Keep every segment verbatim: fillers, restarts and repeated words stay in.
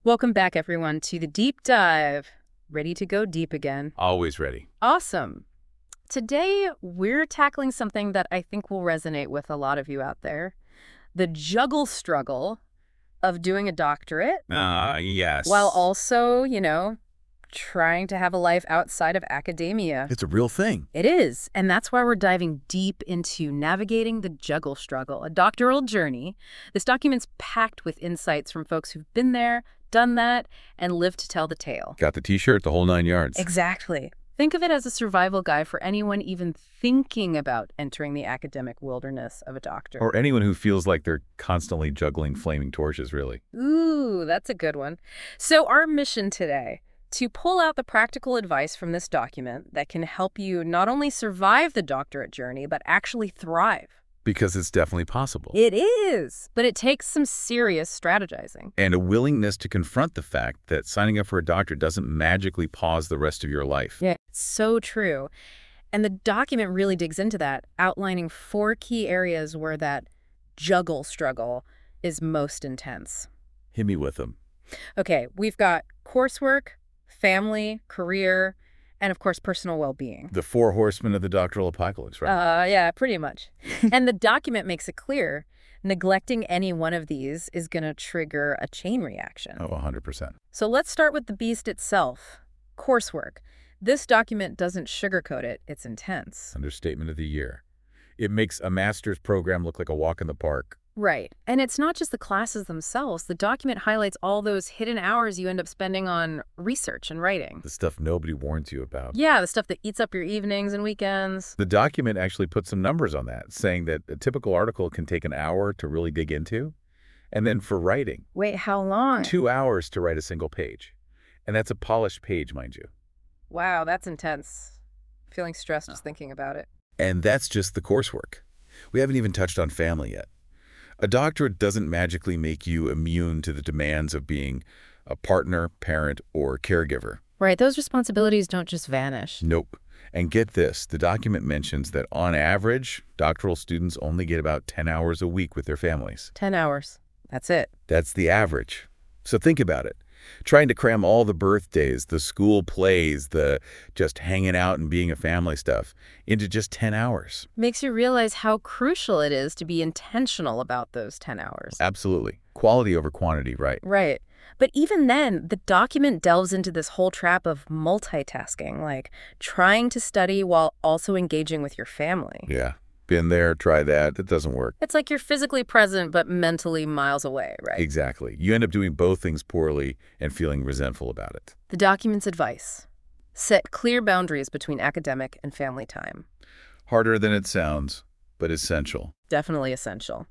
Welcome back, everyone, to the deep dive. Ready to go deep again? Always ready. Awesome. Today, we're tackling something that I think will resonate with a lot of you out there. The juggle struggle of doing a doctorate Ah, yes. while also, you know, trying to have a life outside of academia. It's a real thing. It is, and that's why we're diving deep into navigating the juggle struggle, a doctoral journey. This document's packed with insights from folks who've been there, done that, and lived to tell the tale. Got the t-shirt, the whole nine yards. Exactly. Think of it as a survival guide for anyone even thinking about entering the academic wilderness of a doctor. Or anyone who feels like they're constantly juggling flaming torches, really. Ooh, that's a good one. So our mission today, to pull out the practical advice from this document that can help you not only survive the doctorate journey, but actually thrive. Because it's definitely possible. It is, but it takes some serious strategizing. And a willingness to confront the fact that signing up for a doctorate doesn't magically pause the rest of your life. Yeah, it's so true. And the document really digs into that, outlining four key areas where that juggle struggle is most intense. Hit me with them. Okay, we've got coursework, family, career, and of course, personal well-being. The four horsemen of the doctoral apocalypse, right? Uh, yeah, pretty much. And the document makes it clear, neglecting any one of these is going to trigger a chain reaction. Oh, one hundred percent. So let's start with the beast itself, coursework. This document doesn't sugarcoat it, it's intense. Understatement of the year. It makes a master's program look like a walk in the park. Right. And it's not just the classes themselves. The document highlights all those hidden hours you end up spending on research and writing. The stuff nobody warns you about. Yeah, the stuff that eats up your evenings and weekends. The document actually puts some numbers on that, saying that a typical article can take an hour to really dig into. And then for writing, Wait, how long? two hours to write a single page. And that's a polished page, mind you. Wow, that's intense. Feeling stressed just thinking about it. And that's just the coursework. We haven't even touched on family yet. A doctorate doesn't magically make you immune to the demands of being a partner, parent, or caregiver. Right, those responsibilities don't just vanish. Nope. And get this, the document mentions that on average, doctoral students only get about ten hours a week with their families. Ten hours. That's it. That's the average. So think about it. Trying to cram all the birthdays, the school plays, the just hanging out and being a family stuff into just ten hours. Makes you realize how crucial it is to be intentional about those ten hours. Absolutely. Quality over quantity, right? Right. But even then, the document delves into this whole trap of multitasking, like trying to study while also engaging with your family. Yeah. Been there, try that. It doesn't work. It's like you're physically present, but mentally miles away, right? Exactly. You end up doing both things poorly and feeling resentful about it. The document's advice: set clear boundaries between academic and family time. Harder than it sounds, but essential. Definitely essential.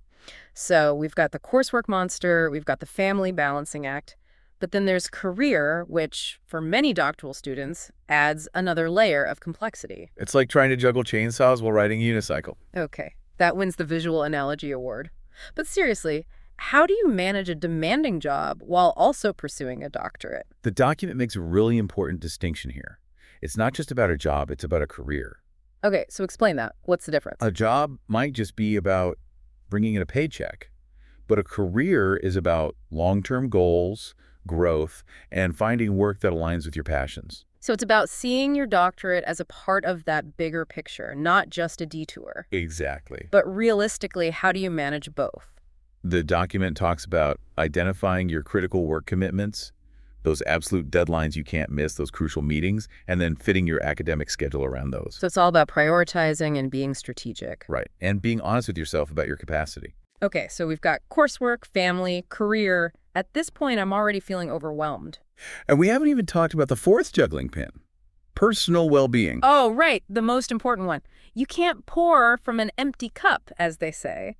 So we've got the coursework monster, we've got the family balancing act, but then there's career, which for many doctoral students adds another layer of complexity. It's like trying to juggle chainsaws while riding a unicycle. Okay, that wins the visual analogy award. But seriously, how do you manage a demanding job while also pursuing a doctorate? The document makes a really important distinction here. It's not just about a job, it's about a career. Okay, so explain that. What's the difference? A job might just be about bringing in a paycheck, but a career is about long-term goals, growth, and finding work that aligns with your passions. So it's about seeing your doctorate as a part of that bigger picture, not just a detour. Exactly. But realistically, how do you manage both? The document talks about identifying your critical work commitments, those absolute deadlines you can't miss, those crucial meetings, and then fitting your academic schedule around those. So it's all about prioritizing and being strategic. Right. And being honest with yourself about your capacity. Okay, so we've got coursework, family, career. At this point, I'm already feeling overwhelmed. And we haven't even talked about the fourth juggling pin, personal well-being. Oh, right, the most important one. You can't pour from an empty cup, as they say.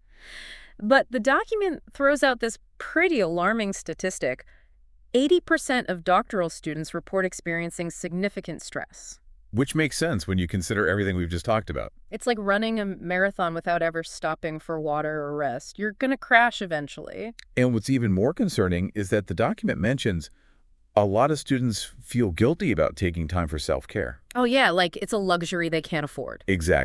But the document throws out this pretty alarming statistic. eighty percent of doctoral students report experiencing significant stress. Which makes sense when you consider everything we've just talked about. It's like running a marathon without ever stopping for water or rest. You're going to crash eventually. And what's even more concerning is that the document mentions a lot of students feel guilty about taking time for self-care. Oh, yeah, like it's a luxury they can't afford. Exactly.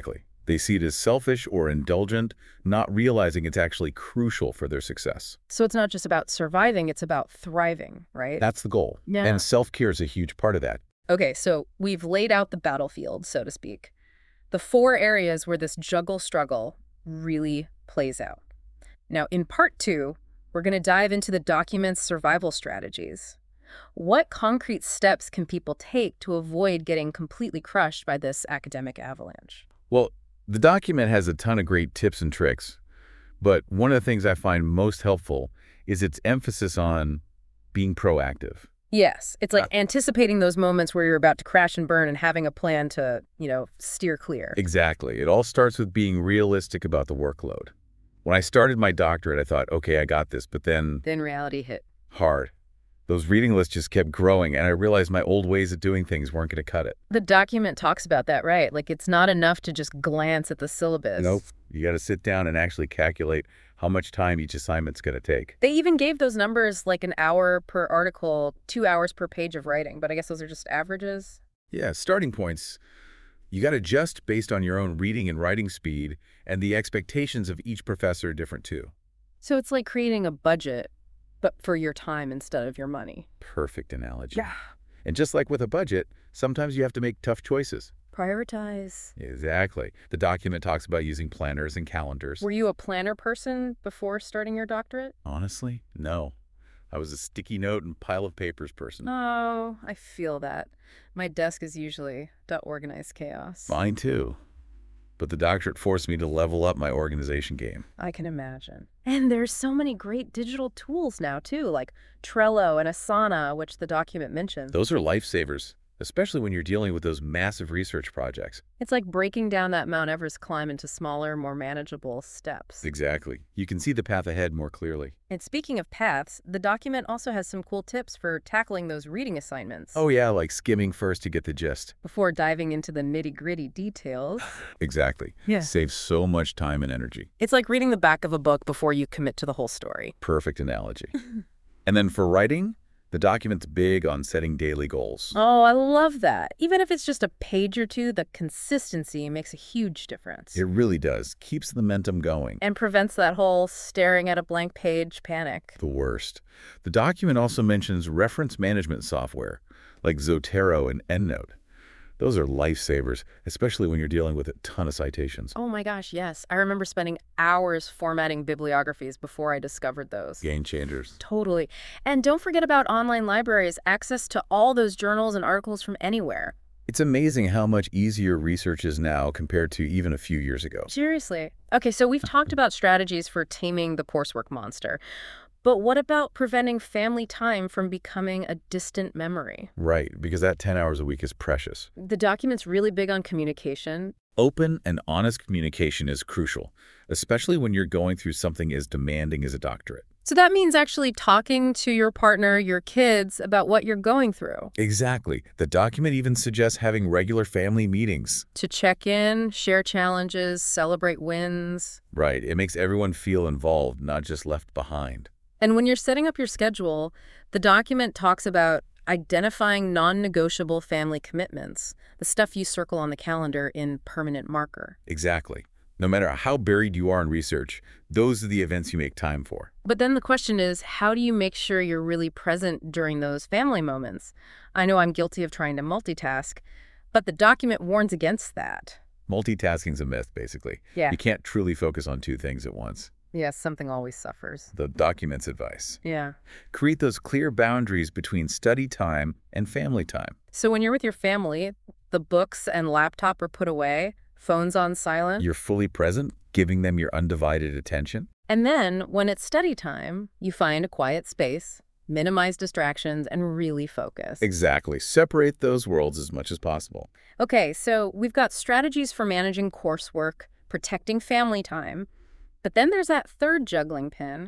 They see it as selfish or indulgent, not realizing it's actually crucial for their success. So it's not just about surviving, it's about thriving, right? That's the goal. Yeah. And self-care is a huge part of that. Okay, so we've laid out the battlefield, so to speak. The four areas where this juggle struggle really plays out. Now, in part two, we're going to dive into the document's survival strategies. What concrete steps can people take to avoid getting completely crushed by this academic avalanche? Well, the document has a ton of great tips and tricks, but one of the things I find most helpful is its emphasis on being proactive. Yes, it's like anticipating those moments where you're about to crash and burn and having a plan to, you know, steer clear. Exactly. It all starts with being realistic about the workload. When I started my doctorate, I thought, okay, I got this, but then Then reality hit. hard. Those reading lists just kept growing, and I realized my old ways of doing things weren't going to cut it. The document talks about that, right? Like, it's not enough to just glance at the syllabus. Nope. You got to sit down and actually calculate how much time each assignment's going to take. They even gave those numbers like an hour per article, two hours per page of writing, but I guess those are just averages. Yeah, starting points. You got to adjust based on your own reading and writing speed, and the expectations of each professor are different too. So it's like creating a budget, but for your time instead of your money. Perfect analogy. Yeah. And just like with a budget, sometimes you have to make tough choices. Prioritize. Exactly. The document talks about using planners and calendars. Were you a planner person before starting your doctorate? Honestly, no. I was a sticky note and pile of papers person. Oh, I feel that. My desk is usually the organized chaos. Mine too. But the doctorate forced me to level up my organization game. I can imagine. And there's so many great digital tools now, too, like Trello and Asana, which the document mentions. Those are lifesavers, especially when you're dealing with those massive research projects. It's like breaking down that Mount Everest climb into smaller, more manageable steps. Exactly. You can see the path ahead more clearly. And speaking of paths, the document also has some cool tips for tackling those reading assignments. Oh yeah, like skimming first to get the gist. Before diving into the nitty-gritty details. Exactly. Yeah. Saves so much time and energy. It's like reading the back of a book before you commit to the whole story. Perfect analogy. And then for writing, the document's big on setting daily goals. Oh, I love that. Even if it's just a page or two, the consistency makes a huge difference. It really does. Keeps the momentum going. And prevents that whole staring at a blank page panic. The worst. The document also mentions reference management software, like Zotero and EndNote. Those are lifesavers, especially when you're dealing with a ton of citations. Oh my gosh, yes. I remember spending hours formatting bibliographies before I discovered those. Game changers. Totally. And don't forget about online libraries, access to all those journals and articles from anywhere. It's amazing how much easier research is now compared to even a few years ago. Seriously. Okay, so we've talked about strategies for taming the coursework monster. But what about preventing family time from becoming a distant memory? Right, because that ten hours a week is precious. The document's really big on communication. Open and honest communication is crucial, especially when you're going through something as demanding as a doctorate. So that means actually talking to your partner, your kids, about what you're going through. Exactly. The document even suggests having regular family meetings. To check in, share challenges, celebrate wins. Right. It makes everyone feel involved, not just left behind. And when you're setting up your schedule, the document talks about identifying non-negotiable family commitments, the stuff you circle on the calendar in permanent marker. Exactly. No matter how buried you are in research, those are the events you make time for. But then the question is, how do you make sure you're really present during those family moments? I know I'm guilty of trying to multitask, but the document warns against that. Multitasking's a myth, basically. Yeah. You can't truly focus on two things at once. Yes, something always suffers. The document's advice. Yeah. Create those clear boundaries between study time and family time. So when you're with your family, the books and laptop are put away, phones on silent. You're fully present, giving them your undivided attention. And then when it's study time, you find a quiet space, minimize distractions, and really focus. Exactly. Separate those worlds as much as possible. Okay, so we've got strategies for managing coursework, protecting family time, but then there's that third juggling pin,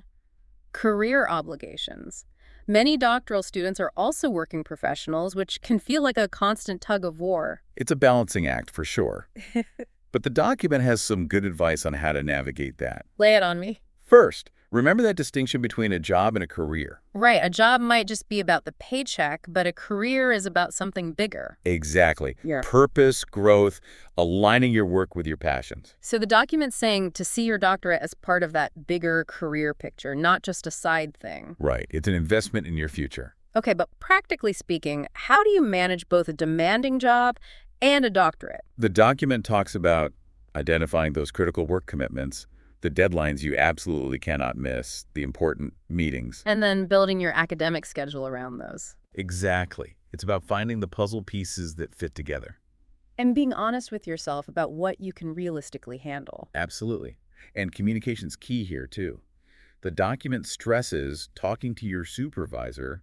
career obligations. Many doctoral students are also working professionals, which can feel like a constant tug of war. It's a balancing act for sure. But the document has some good advice on how to navigate that. Lay it on me. First, Remember that distinction between a job and a career. Right, a job might just be about the paycheck, but a career is about something bigger. Exactly. Yeah. Purpose, growth, aligning your work with your passions. So the document's saying to see your doctorate as part of that bigger career picture, not just a side thing. Right. It's an investment in your future. Okay, but practically speaking, how do you manage both a demanding job and a doctorate? The document talks about identifying those critical work commitments, the deadlines you absolutely cannot miss, the important meetings. And then building your academic schedule around those. Exactly. It's about finding the puzzle pieces that fit together. And being honest with yourself about what you can realistically handle. Absolutely. And communication's key here, too. The document stresses talking to your supervisor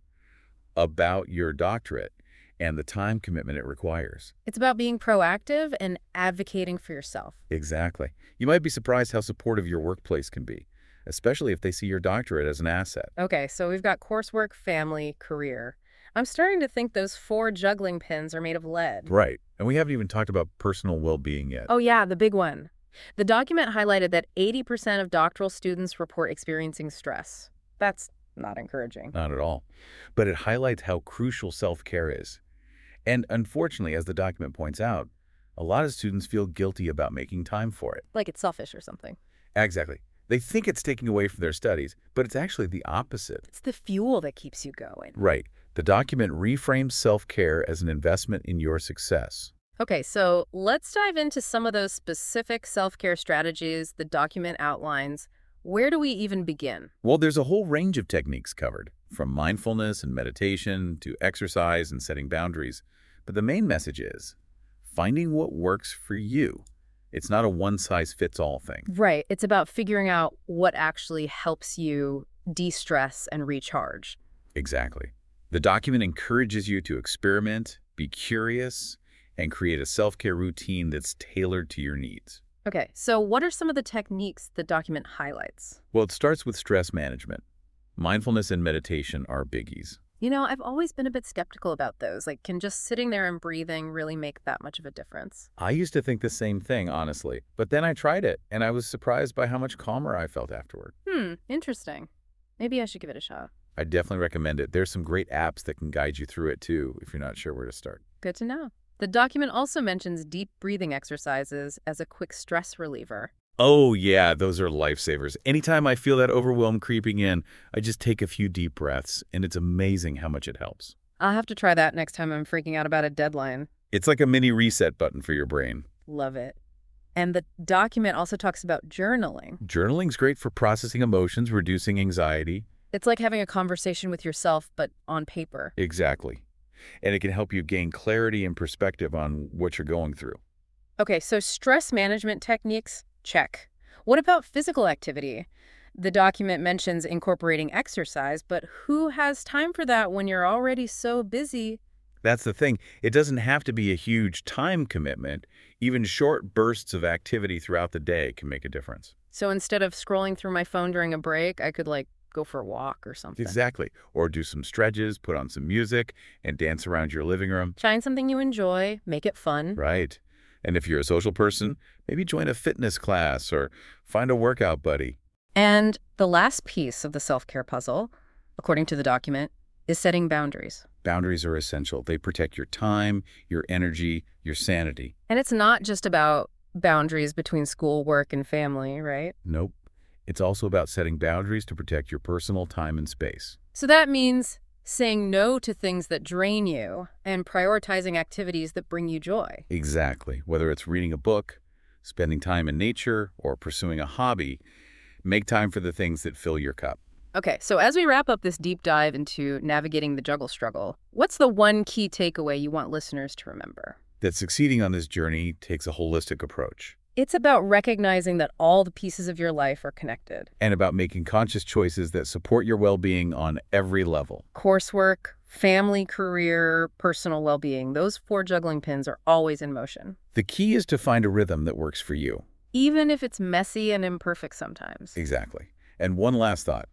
about your doctorate and the time commitment it requires. It's about being proactive and advocating for yourself. Exactly. You might be surprised how supportive your workplace can be, especially if they see your doctorate as an asset. Okay, so we've got coursework, family, career. I'm starting to think those four juggling pins are made of lead. Right. And we haven't even talked about personal well-being yet. Oh yeah, the big one. The document highlighted that eighty percent of doctoral students report experiencing stress. That's not encouraging. Not at all. But it highlights how crucial self-care is. And unfortunately, as the document points out, a lot of students feel guilty about making time for it. Like it's selfish or something. Exactly. They think it's taking away from their studies, but it's actually the opposite. It's the fuel that keeps you going. Right. The document reframes self-care as an investment in your success. Okay, so let's dive into some of those specific self-care strategies the document outlines. Where do we even begin? Well, there's a whole range of techniques covered, from mindfulness and meditation to exercise and setting boundaries. But the main message is finding what works for you. It's not a one-size-fits-all thing. Right. It's about figuring out what actually helps you de-stress and recharge. Exactly. The document encourages you to experiment, be curious, and create a self-care routine that's tailored to your needs. Okay, so what are some of the techniques the document highlights? Well, it starts with stress management. Mindfulness and meditation are biggies. You know, I've always been a bit skeptical about those. Like, can just sitting there and breathing really make that much of a difference? I used to think the same thing, honestly. But then I tried it, and I was surprised by how much calmer I felt afterward. Hmm, interesting. Maybe I should give it a shot. I definitely recommend it. There's some great apps that can guide you through it, too, if you're not sure where to start. Good to know. The document also mentions deep breathing exercises as a quick stress reliever. Oh, yeah, those are lifesavers. Anytime I feel that overwhelm creeping in, I just take a few deep breaths, and it's amazing how much it helps. I'll have to try that next time I'm freaking out about a deadline. It's like a mini reset button for your brain. Love it. And the document also talks about journaling. Journaling's great for processing emotions, reducing anxiety. It's like having a conversation with yourself, but on paper. Exactly. And it can help you gain clarity and perspective on what you're going through. Okay, so stress management techniques, check. What about physical activity? The document mentions incorporating exercise, but who has time for that when you're already so busy? That's the thing. It doesn't have to be a huge time commitment. Even short bursts of activity throughout the day can make a difference. So instead of scrolling through my phone during a break, I could like go for a walk or something. Exactly. Or do some stretches, put on some music, and dance around your living room. Find something you enjoy, make it fun. Right. And if you're a social person, maybe join a fitness class or find a workout buddy. And the last piece of the self-care puzzle, according to the document, is setting boundaries. Boundaries are essential. They protect your time, your energy, your sanity. And it's not just about boundaries between school, work, and family, right? Nope. It's also about setting boundaries to protect your personal time and space. So that means saying no to things that drain you and prioritizing activities that bring you joy. Exactly. Whether it's reading a book, spending time in nature, or pursuing a hobby, make time for the things that fill your cup. Okay, so as we wrap up this deep dive into navigating the juggle struggle, what's the one key takeaway you want listeners to remember? That succeeding on this journey takes a holistic approach. It's about recognizing that all the pieces of your life are connected. And about making conscious choices that support your well-being on every level. Coursework, family, career, personal well-being, those four juggling pins are always in motion. The key is to find a rhythm that works for you. Even if it's messy and imperfect sometimes. Exactly. And one last thought.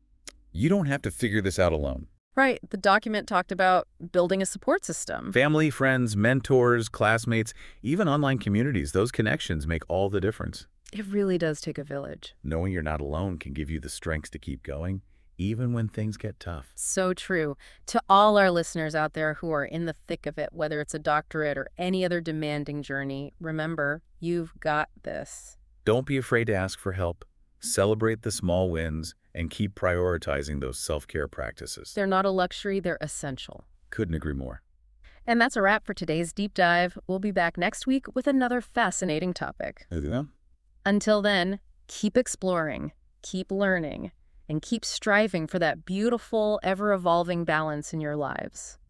You don't have to figure this out alone. Right. The document talked about building a support system. Family, friends, mentors, classmates, even online communities, those connections make all the difference. It really does take a village. Knowing you're not alone can give you the strength to keep going, even when things get tough. So true. To all our listeners out there who are in the thick of it, whether it's a doctorate or any other demanding journey, remember, you've got this. Don't be afraid to ask for help. Celebrate the small wins and keep prioritizing those self-care practices. They're not a luxury, they're essential. Couldn't agree more. And that's a wrap for today's deep dive. We'll be back next week with another fascinating topic. Until then, keep exploring, keep learning, and keep striving for that beautiful, ever-evolving balance in your lives.